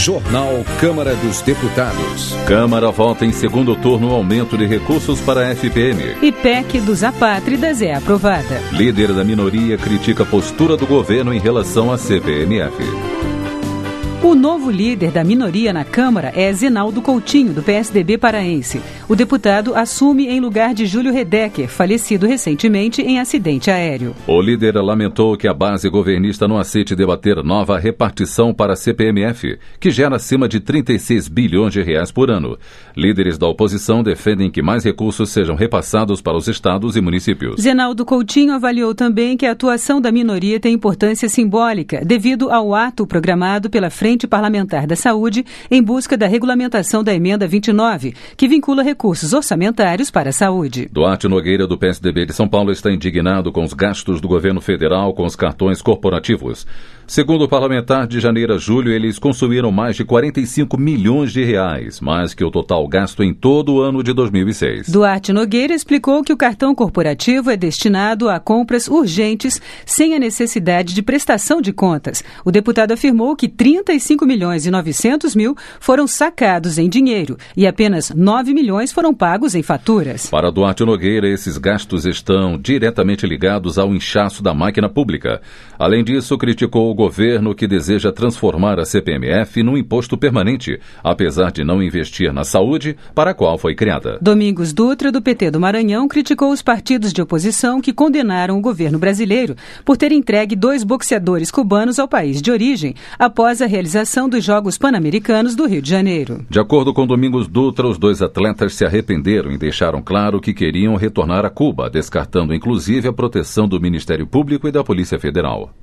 Jornal Câmara dos Deputados. Câmara vota em segundo turno o aumento de recursos para a FPM. E PEC dos apátridas é aprovada. Líder da minoria critica a postura do governo em relação à CPMF. O novo líder da minoria na Câmara é Zenaldo Coutinho, do PSDB paraense. O deputado assume em lugar de Júlio Redecker, falecido recentemente em acidente aéreo. O líder lamentou que a base governista não aceite debater nova repartição para a CPMF, que gera acima de 36 bilhões de reais por ano. Líderes da oposição defendem que mais recursos sejam repassados para os estados e municípios. Zenaldo Coutinho avaliou também que a atuação da minoria tem importância simbólica, devido ao ato programado pela Frente Parlamentar da Saúde em busca da regulamentação da Emenda 29, que vincula recursos orçamentários para a saúde. Duarte Nogueira, do PSDB de São Paulo, está indignado com os gastos do governo federal com os cartões corporativos. Segundo o parlamentar, de janeiro a julho, eles consumiram mais de 45 milhões de reais, mais que o total gasto em todo o ano de 2006. Duarte Nogueira explicou que o cartão corporativo é destinado a compras urgentes, sem a necessidade de prestação de contas. O deputado afirmou que 35 milhões e 900 mil foram sacados em dinheiro e apenas 9 milhões foram pagos em faturas. Para Duarte Nogueira, esses gastos estão diretamente ligados ao inchaço da máquina pública. Além disso, criticou o governo que deseja transformar a CPMF num imposto permanente, apesar de não investir na saúde para a qual foi criada. Domingos Dutra, do PT do Maranhão, criticou os partidos de oposição que condenaram o governo brasileiro por ter entregue 2 boxeadores cubanos ao país de origem, após a realização dos Jogos Pan-Americanos do Rio de Janeiro. De acordo com Domingos Dutra, os 2 atletas se arrependeram e deixaram claro que queriam retornar a Cuba, descartando inclusive a proteção do Ministério Público e da Polícia Federal.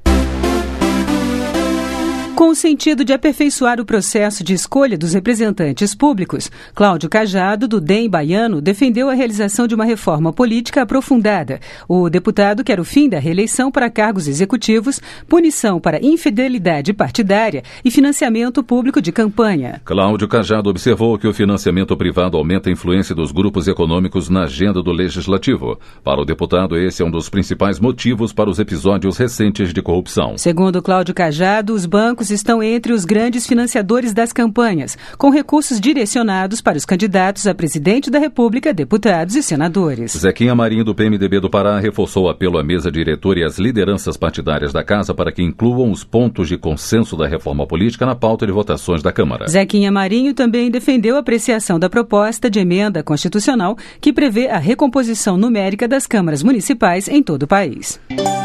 Com o sentido de aperfeiçoar o processo de escolha dos representantes públicos, Cláudio Cajado, do DEM baiano, defendeu a realização de uma reforma política aprofundada. O deputado quer o fim da reeleição para cargos executivos, punição para infidelidade partidária e financiamento público de campanha. Cláudio Cajado observou que o financiamento privado aumenta a influência dos grupos econômicos na agenda do Legislativo. Para o deputado, esse é um dos principais motivos para os episódios recentes de corrupção. Segundo Cláudio Cajado, os bancos estão entre os grandes financiadores das campanhas, com recursos direcionados para os candidatos a presidente da República, deputados e senadores. Zequinha Marinho, do PMDB do Pará, reforçou o apelo à mesa diretora e às lideranças partidárias da Casa para que incluam os pontos de consenso da reforma política na pauta de votações da Câmara. Zequinha Marinho também defendeu a apreciação da proposta de emenda constitucional que prevê a recomposição numérica das câmaras municipais em todo o país.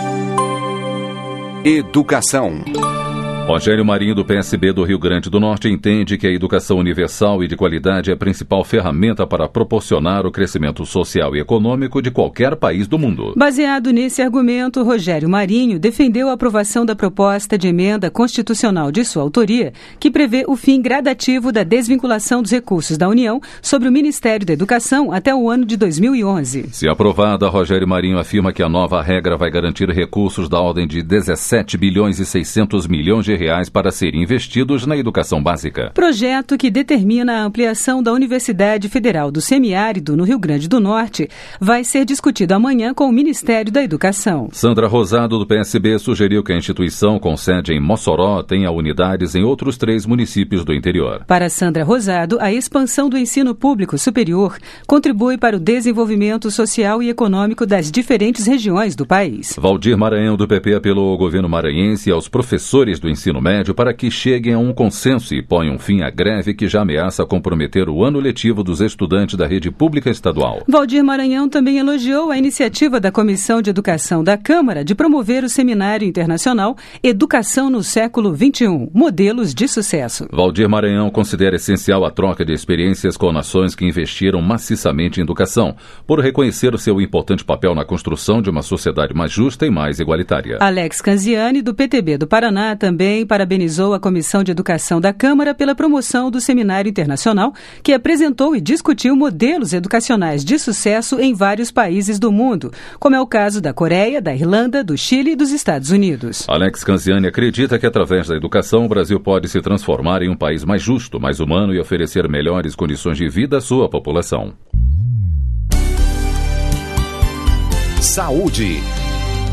Educação. Rogério Marinho, do PSB do Rio Grande do Norte, entende que a educação universal e de qualidade é a principal ferramenta para proporcionar o crescimento social e econômico de qualquer país do mundo. Baseado nesse argumento, Rogério Marinho defendeu a aprovação da proposta de emenda constitucional de sua autoria, que prevê o fim gradativo da desvinculação dos recursos da União sobre o Ministério da Educação até o ano de 2011. Se aprovada, Rogério Marinho afirma que a nova regra vai garantir recursos da ordem de 17 bilhões e 600 milhões de reais para serem investidos na educação básica. Projeto que determina a ampliação da Universidade Federal do Semiárido, no Rio Grande do Norte, vai ser discutido amanhã com o Ministério da Educação. Sandra Rosado, do PSB, sugeriu que a instituição com sede em Mossoró tenha unidades em outros 3 municípios do interior. Para Sandra Rosado, a expansão do ensino público superior contribui para o desenvolvimento social e econômico das diferentes regiões do país. Valdir Maranhão, do PP, apelou ao governo maranhense e aos professores do ensino médio para que cheguem a um consenso e ponham fim à greve que já ameaça comprometer o ano letivo dos estudantes da rede pública estadual. Valdir Maranhão também elogiou a iniciativa da Comissão de Educação da Câmara de promover o Seminário Internacional Educação no Século XXI, Modelos de Sucesso. Valdir Maranhão considera essencial a troca de experiências com nações que investiram maciçamente em educação, por reconhecer o seu importante papel na construção de uma sociedade mais justa e mais igualitária. Alex Canziani, do PTB do Paraná, também parabenizou a Comissão de Educação da Câmara pela promoção do Seminário Internacional, que apresentou e discutiu modelos educacionais de sucesso em vários países do mundo, como é o caso da Coreia, da Irlanda, do Chile e dos Estados Unidos. Alex Canziani acredita que, através da educação, o Brasil pode se transformar em um país mais justo, mais humano e oferecer melhores condições de vida à sua população. Saúde.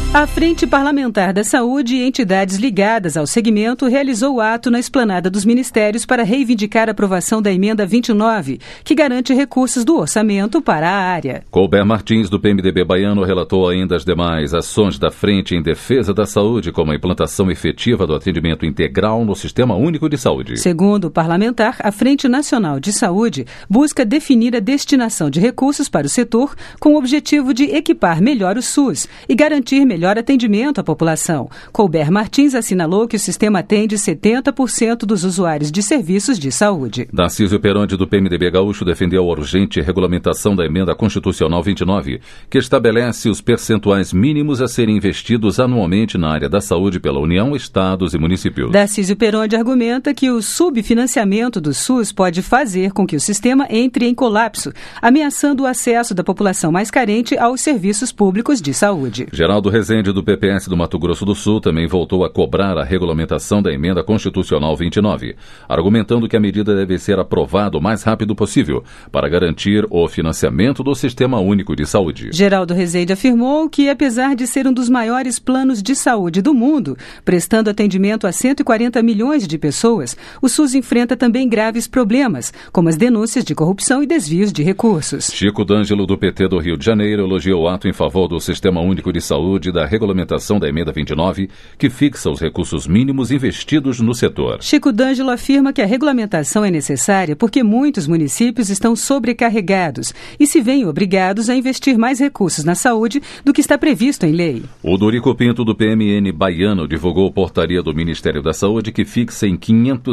A Frente Parlamentar da Saúde e entidades ligadas ao segmento realizou o ato na esplanada dos ministérios para reivindicar a aprovação da emenda 29, que garante recursos do orçamento para a área. Colber Martins, do PMDB baiano, relatou ainda as demais ações da frente em defesa da saúde, como a implantação efetiva do atendimento integral no Sistema Único de Saúde. Segundo o parlamentar, a Frente Nacional de Saúde busca definir a destinação de recursos para o setor com o objetivo de equipar melhor o SUS e garantir melhor atendimento à população. Colber Martins assinalou que o sistema atende 70% dos usuários de serviços de saúde. Narciso Peronde, do PMDB gaúcho, defendeu a urgente regulamentação da emenda constitucional 29, que estabelece os percentuais mínimos a serem investidos anualmente na área da saúde pela União, estados e municípios. Narciso Peronde argumenta que o subfinanciamento do SUS pode fazer com que o sistema entre em colapso, ameaçando o acesso da população mais carente aos serviços públicos de saúde. Geraldo Rezende, do PPS do Mato Grosso do Sul, também voltou a cobrar a regulamentação da emenda constitucional 29, argumentando que a medida deve ser aprovada o mais rápido possível para garantir o financiamento do Sistema Único de Saúde. Geraldo Rezende afirmou que, apesar de ser um dos maiores planos de saúde do mundo, prestando atendimento a 140 milhões de pessoas, o SUS enfrenta também graves problemas, como as denúncias de corrupção e desvios de recursos. Chico D'Angelo, do PT do Rio de Janeiro, elogiou o ato em favor do Sistema Único de Saúde da regulamentação da emenda 29, que fixa os recursos mínimos investidos no setor. Chico D'Angelo afirma que a regulamentação é necessária porque muitos municípios estão sobrecarregados e se veem obrigados a investir mais recursos na saúde do que está previsto em lei. O Dorico Pinto, do PMN baiano, divulgou portaria do Ministério da Saúde que fixa em R$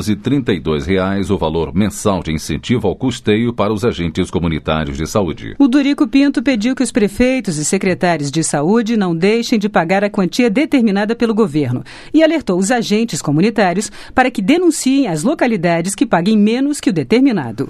532 o valor mensal de incentivo ao custeio para os agentes comunitários de saúde. O Dorico Pinto pediu que os prefeitos e secretários de saúde não deixem de pagar a quantia determinada pelo governo e alertou os agentes comunitários para que denunciem as localidades que paguem menos que o determinado.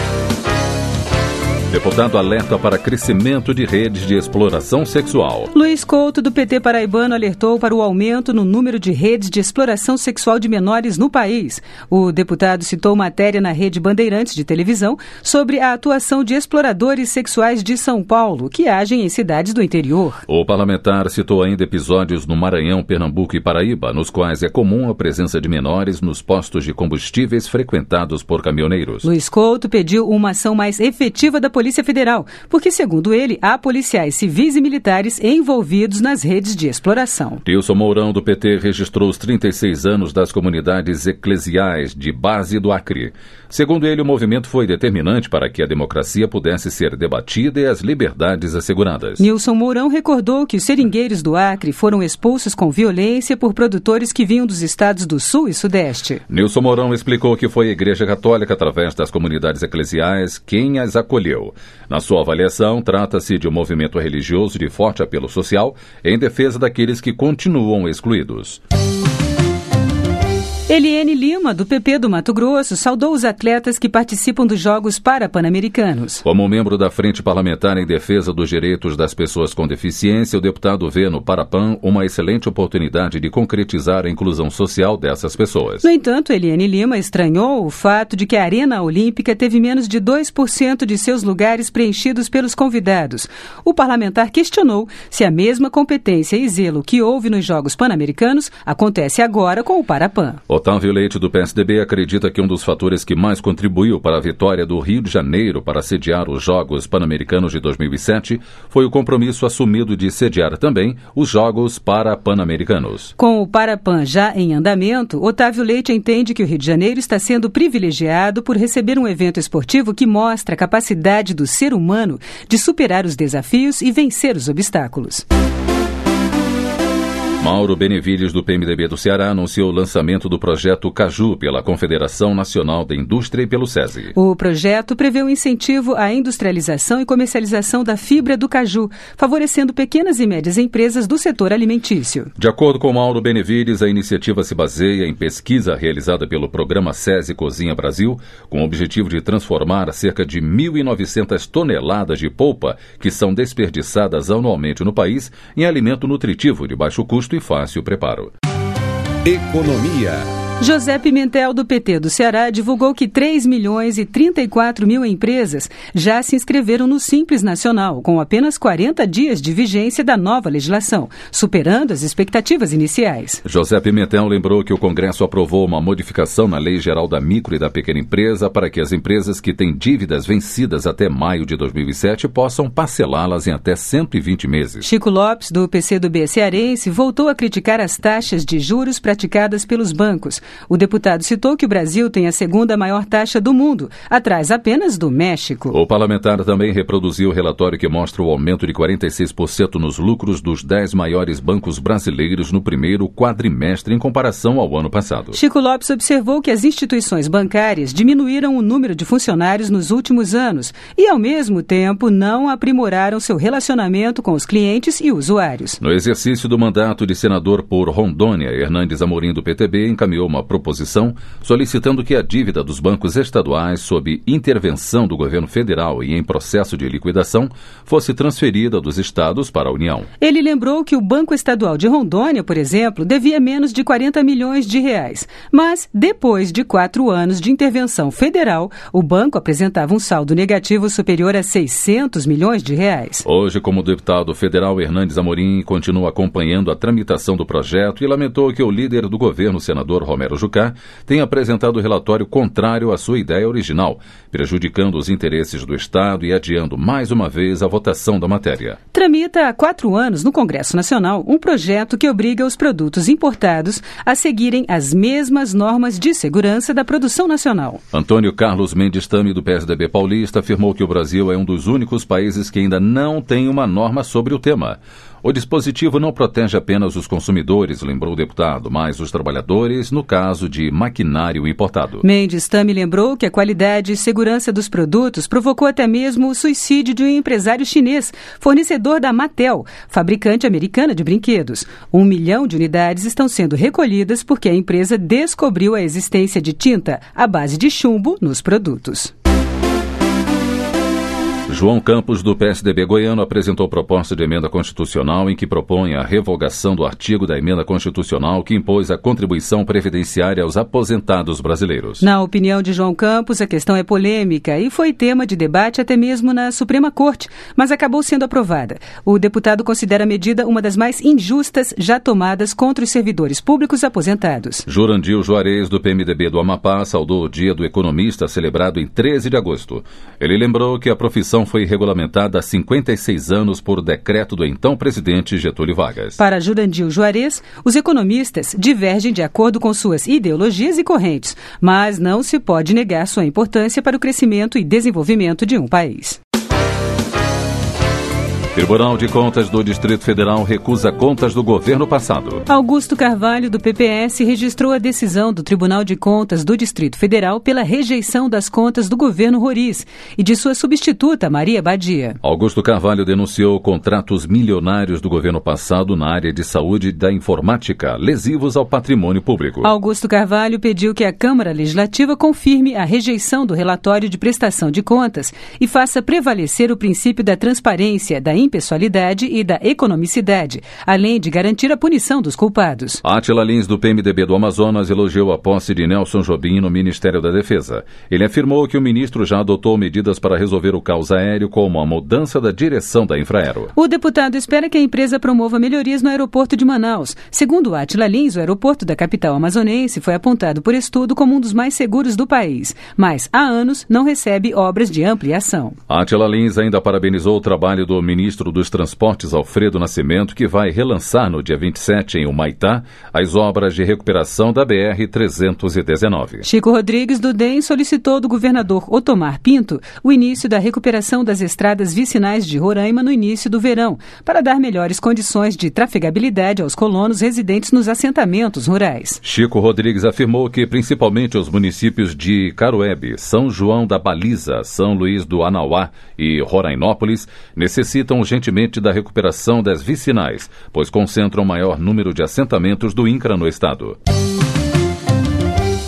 Deputado alerta para crescimento de redes de exploração sexual. Luiz Couto, do PT paraibano, alertou para o aumento no número de redes de exploração sexual de menores no país. O deputado citou matéria na Rede Bandeirantes de televisão sobre a atuação de exploradores sexuais de São Paulo, que agem em cidades do interior. O parlamentar citou ainda episódios no Maranhão, Pernambuco e Paraíba, nos quais é comum a presença de menores nos postos de combustíveis frequentados por caminhoneiros. Luiz Couto pediu uma ação mais efetiva da Polícia Federal, porque, segundo ele, há policiais civis e militares envolvidos nas redes de exploração. Tilson Mourão, do PT, registrou os 36 anos das comunidades eclesiais de base do Acre. Segundo ele, o movimento foi determinante para que a democracia pudesse ser debatida e as liberdades asseguradas. Nilson Mourão recordou que os seringueiros do Acre foram expulsos com violência por produtores que vinham dos estados do Sul e Sudeste. Nilson Mourão explicou que foi a Igreja Católica, através das comunidades eclesiais, quem as acolheu. Na sua avaliação, trata-se de um movimento religioso de forte apelo social em defesa daqueles que continuam excluídos. Eliene Lima, do PP do Mato Grosso, saudou os atletas que participam dos Jogos Parapan-Americanos. Como membro da Frente Parlamentar em Defesa dos Direitos das Pessoas com Deficiência, o deputado vê no Parapan uma excelente oportunidade de concretizar a inclusão social dessas pessoas. No entanto, Eliene Lima estranhou o fato de que a Arena Olímpica teve menos de 2% de seus lugares preenchidos pelos convidados. O parlamentar questionou se a mesma competência e zelo que houve nos Jogos Pan-Americanos acontece agora com o Parapan. Otávio Leite, do PSDB, acredita que um dos fatores que mais contribuiu para a vitória do Rio de Janeiro para sediar os Jogos Pan-Americanos de 2007 foi o compromisso assumido de sediar também os Jogos Parapan-Americanos. Com o Parapan já em andamento, Otávio Leite entende que o Rio de Janeiro está sendo privilegiado por receber um evento esportivo que mostra a capacidade do ser humano de superar os desafios e vencer os obstáculos. Mauro Benevides, do PMDB do Ceará, anunciou o lançamento do projeto Caju pela Confederação Nacional da Indústria e pelo SESI. O projeto prevê um incentivo à industrialização e comercialização da fibra do caju, favorecendo pequenas e médias empresas do setor alimentício. De acordo com Mauro Benevides, a iniciativa se baseia em pesquisa realizada pelo programa SESI Cozinha Brasil, com o objetivo de transformar cerca de 1.900 toneladas de polpa que são desperdiçadas anualmente no país em alimento nutritivo de baixo custo e fácil preparo. Economia. José Pimentel, do PT do Ceará, divulgou que 3.034.000 empresas já se inscreveram no Simples Nacional, com apenas 40 dias de vigência da nova legislação, superando as expectativas iniciais. José Pimentel lembrou que o Congresso aprovou uma modificação na Lei Geral da Micro e da Pequena Empresa para que as empresas que têm dívidas vencidas até maio de 2007 possam parcelá-las em até 120 meses. Chico Lopes, do PCdoB cearense, voltou a criticar as taxas de juros praticadas pelos bancos. O deputado citou que o Brasil tem a segunda maior taxa do mundo, atrás apenas do México. O parlamentar também reproduziu o relatório que mostra o aumento de 46% nos lucros dos 10 maiores bancos brasileiros no primeiro quadrimestre em comparação ao ano passado. Chico Lopes observou que as instituições bancárias diminuíram o número de funcionários nos últimos anos e, ao mesmo tempo, não aprimoraram seu relacionamento com os clientes e usuários. No exercício do mandato de senador por Rondônia, Hernandes Amorim, do PTB, encaminhou uma proposição solicitando que a dívida dos bancos estaduais sob intervenção do governo federal e em processo de liquidação fosse transferida dos estados para a União. Ele lembrou que o Banco Estadual de Rondônia, por exemplo, devia menos de 40 milhões de reais. Mas, depois de 4 anos de intervenção federal, o banco apresentava um saldo negativo superior a 600 milhões de reais. Hoje, como deputado federal, Hernandes Amorim continua acompanhando a tramitação do projeto e lamentou que o líder do governo, senador Romero Jucá, tem apresentado relatório contrário à sua ideia original, prejudicando os interesses do Estado e adiando mais uma vez a votação da matéria. Tramita há 4 anos no Congresso Nacional um projeto que obriga os produtos importados a seguirem as mesmas normas de segurança da produção nacional. Antônio Carlos Mendes Tame, do PSDB paulista, afirmou que o Brasil é um dos únicos países que ainda não tem uma norma sobre o tema. O dispositivo não protege apenas os consumidores, lembrou o deputado, mas os trabalhadores, no caso de maquinário importado. Mendes Tame lembrou que a qualidade e segurança dos produtos provocou até mesmo o suicídio de um empresário chinês, fornecedor da Mattel, fabricante americana de brinquedos. 1 milhão de unidades estão sendo recolhidas porque a empresa descobriu a existência de tinta à base de chumbo nos produtos. João Campos, do PSDB goiano, apresentou proposta de emenda constitucional em que propõe a revogação do artigo da emenda constitucional que impôs a contribuição previdenciária aos aposentados brasileiros. Na opinião de João Campos, a questão é polêmica e foi tema de debate até mesmo na Suprema Corte, mas acabou sendo aprovada. O deputado considera a medida uma das mais injustas já tomadas contra os servidores públicos aposentados. Jurandir Juarez, do PMDB do Amapá, saudou o Dia do Economista, celebrado em 13 de agosto. Ele lembrou que a profissão foi regulamentada há 56 anos por decreto do então presidente Getúlio Vargas. Para Jurandir Juarez, os economistas divergem de acordo com suas ideologias e correntes, mas não se pode negar sua importância para o crescimento e desenvolvimento de um país. Tribunal de Contas do Distrito Federal recusa contas do governo passado. Augusto Carvalho, do PPS, registrou a decisão do Tribunal de Contas do Distrito Federal pela rejeição das contas do governo Roriz e de sua substituta, Maria Badia. Augusto Carvalho denunciou contratos milionários do governo passado na área de saúde e da informática, lesivos ao patrimônio público. Augusto Carvalho pediu que a Câmara Legislativa confirme a rejeição do relatório de prestação de contas e faça prevalecer o princípio da transparência, da impessoalidade e da economicidade, além de garantir a punição dos culpados. Átila Lins, do PMDB do Amazonas, elogiou a posse de Nelson Jobim no Ministério da Defesa. Ele afirmou que o ministro já adotou medidas para resolver o caos aéreo, como a mudança da direção da Infraero. O deputado espera que a empresa promova melhorias no aeroporto de Manaus. Segundo Átila Lins, o aeroporto da capital amazonense foi apontado por estudo como um dos mais seguros do país, mas há anos não recebe obras de ampliação. Átila Lins ainda parabenizou o trabalho do ministro dos Transportes, Alfredo Nascimento, que vai relançar no dia 27 em Humaitá as obras de recuperação da BR-319. Chico Rodrigues, do DEM, solicitou do governador Otomar Pinto o início da recuperação das estradas vicinais de Roraima no início do verão, para dar melhores condições de trafegabilidade aos colonos residentes nos assentamentos rurais. Chico Rodrigues afirmou que principalmente os municípios de Caruebe, São João da Baliza, São Luís do Anauá e Rorainópolis necessitam urgentemente da recuperação das vicinais, pois concentram o maior número de assentamentos do INCRA no estado. O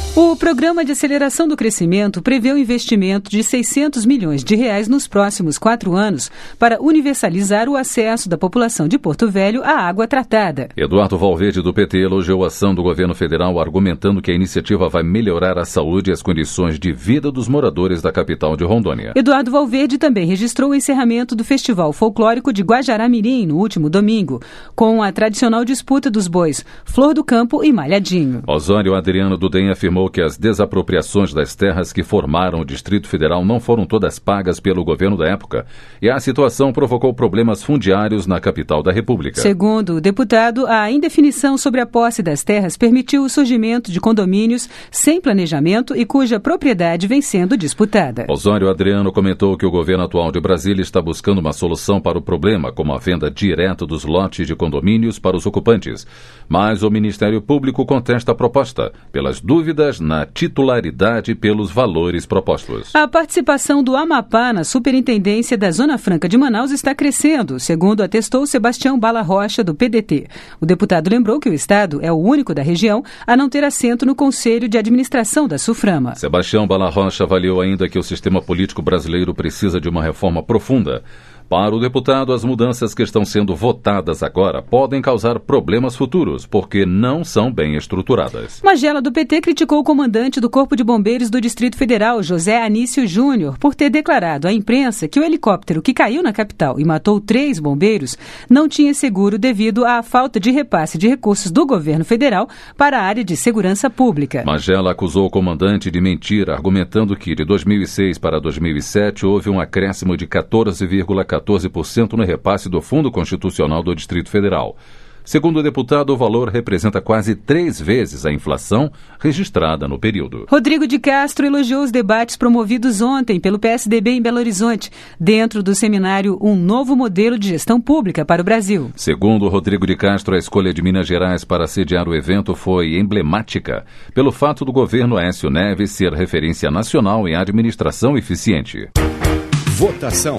Programa de Aceleração do Crescimento prevê um investimento de R$600 milhões nos próximos 4 anos para universalizar o acesso da população de Porto Velho à água tratada. Eduardo Valverde, do PT, elogiou a ação do governo federal, argumentando que a iniciativa vai melhorar a saúde e as condições de vida dos moradores da capital de Rondônia. Eduardo Valverde também registrou o encerramento do Festival Folclórico de Guajará-Mirim no último domingo, com a tradicional disputa dos bois Flor do Campo e Malhadinho. Osório Adriano do DEM afirmou que as desapropriações das terras que formaram o Distrito Federal não foram todas pagas pelo governo da época e a situação provocou problemas fundiários na capital da República. Segundo o deputado, a indefinição sobre a posse das terras permitiu o surgimento de condomínios sem planejamento e cuja propriedade vem sendo disputada. Osório Adriano comentou que o governo atual de Brasília está buscando uma solução para o problema, como a venda direta dos lotes de condomínios para os ocupantes. Mas o Ministério Público contesta a proposta, pelas dúvidas na titularidade e pelos valores propostos. A participação do Amapá na Superintendência da Zona Franca de Manaus está crescendo, segundo atestou Sebastião Bala Rocha, do PDT. O deputado lembrou que o Estado é o único da região a não ter assento no Conselho de Administração da SUFRAMA. Sebastião Bala Rocha avaliou ainda que o sistema político brasileiro precisa de uma reforma profunda. Para o deputado, as mudanças que estão sendo votadas agora podem causar problemas futuros, porque não são bem estruturadas. Magela, do PT, criticou o comandante do Corpo de Bombeiros do Distrito Federal, José Anício Júnior, por ter declarado à imprensa que o helicóptero que caiu na capital e matou 3 bombeiros não tinha seguro devido à falta de repasse de recursos do governo federal para a área de segurança pública. Magela acusou o comandante de mentir, argumentando que de 2006 para 2007 houve um acréscimo de 14,14% no repasse do Fundo Constitucional do Distrito Federal. Segundo o deputado, o valor representa quase 3 vezes a inflação registrada no período. Rodrigo de Castro elogiou os debates promovidos ontem pelo PSDB em Belo Horizonte, dentro do seminário Um Novo Modelo de Gestão Pública para o Brasil. Segundo Rodrigo de Castro, a escolha de Minas Gerais para sediar o evento foi emblemática, pelo fato do governo Aécio Neves ser referência nacional em administração eficiente. Votação.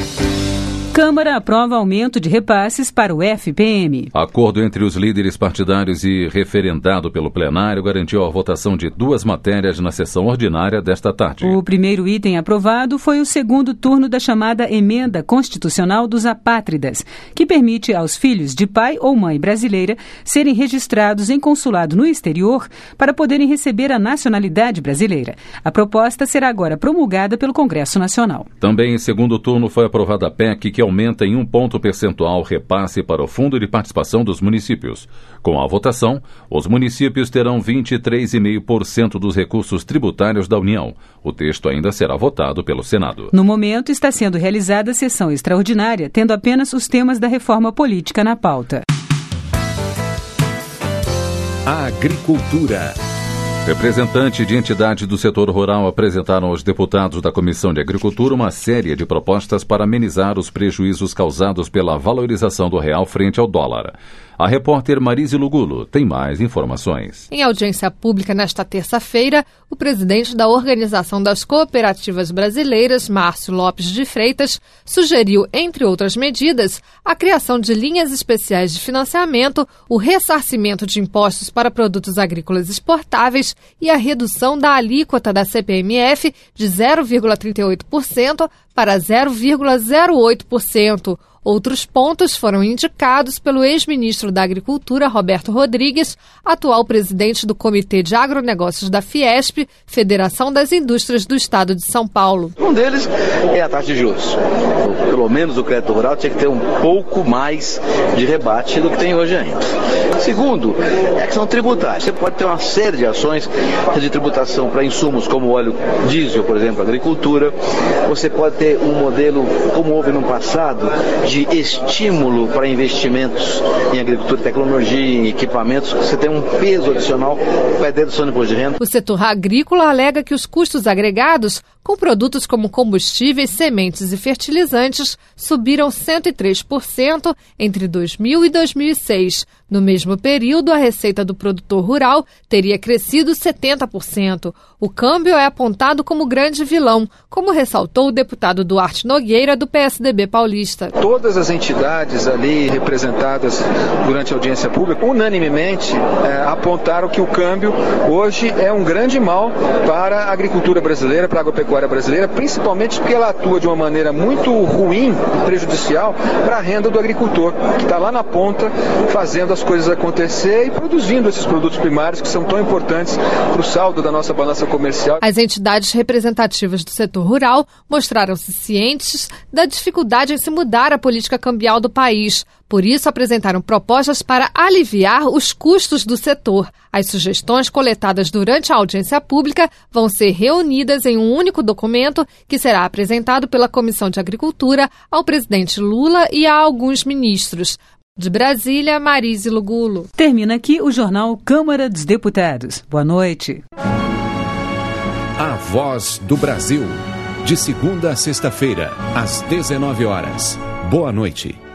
Câmara aprova aumento de repasses para o FPM. Acordo entre os líderes partidários e referendado pelo plenário garantiu a votação de 2 matérias na sessão ordinária desta tarde. O primeiro item aprovado foi o segundo turno da chamada Emenda Constitucional dos Apátridas, que permite aos filhos de pai ou mãe brasileira serem registrados em consulado no exterior para poderem receber a nacionalidade brasileira. A proposta será agora promulgada pelo Congresso Nacional. Também em segundo turno foi aprovada a PEC, que aumenta em 1 ponto percentual o repasse para o Fundo de Participação dos Municípios. Com a votação, os municípios terão 23,5% dos recursos tributários da União. O texto ainda será votado pelo Senado. No momento, está sendo realizada a sessão extraordinária, tendo apenas os temas da reforma política na pauta. A agricultura. Representantes de entidades do setor rural apresentaram aos deputados da Comissão de Agricultura uma série de propostas para amenizar os prejuízos causados pela valorização do real frente ao dólar. A repórter Marise Lugulo tem mais informações. Em audiência pública nesta terça-feira, o presidente da Organização das Cooperativas Brasileiras, Márcio Lopes de Freitas, sugeriu, entre outras medidas, a criação de linhas especiais de financiamento, o ressarcimento de impostos para produtos agrícolas exportáveis e a redução da alíquota da CPMF de 0,38% para 0,08%. Outros pontos foram indicados pelo ex-ministro da Agricultura, Roberto Rodrigues, atual presidente do Comitê de Agronegócios da Fiesp, Federação das Indústrias do Estado de São Paulo. Um deles é a taxa de juros. Pelo menos o crédito rural tinha que ter um pouco mais de rebate do que tem hoje ainda. Segundo, é a questão tributária. Você pode ter uma série de ações de tributação para insumos como óleo diesel, por exemplo, agricultura. Você pode ter um modelo, como houve no passado, de estímulo para investimentos em agricultura, tecnologia e equipamentos. Você tem um peso adicional para a dedução do imposto de renda. O setor agrícola alega que os custos agregados com produtos como combustíveis, sementes e fertilizantes, subiram 103% entre 2000 e 2006. No mesmo período, a receita do produtor rural teria crescido 70%. O câmbio é apontado como grande vilão, como ressaltou o deputado Duarte Nogueira, do PSDB paulista. Todas as entidades ali representadas durante a audiência pública, unanimemente apontaram que o câmbio hoje é um grande mal para a agricultura brasileira, para a agropecuária brasileira, principalmente porque ela atua de uma maneira muito ruim, prejudicial, para a renda do agricultor, que está lá na ponta fazendo as coisas acontecer e produzindo esses produtos primários que são tão importantes para o saldo da nossa balança comercial. As entidades representativas do setor rural mostraram-se cientes da dificuldade em se mudar a política cambial do país. Por isso, apresentaram propostas para aliviar os custos do setor. As sugestões coletadas durante a audiência pública vão ser reunidas em um único documento que será apresentado pela Comissão de Agricultura ao presidente Lula e a alguns ministros. De Brasília, Marise Lugulo. Termina aqui o jornal Câmara dos Deputados. Boa noite. A Voz do Brasil. De segunda a sexta-feira, às 19 horas. Boa noite.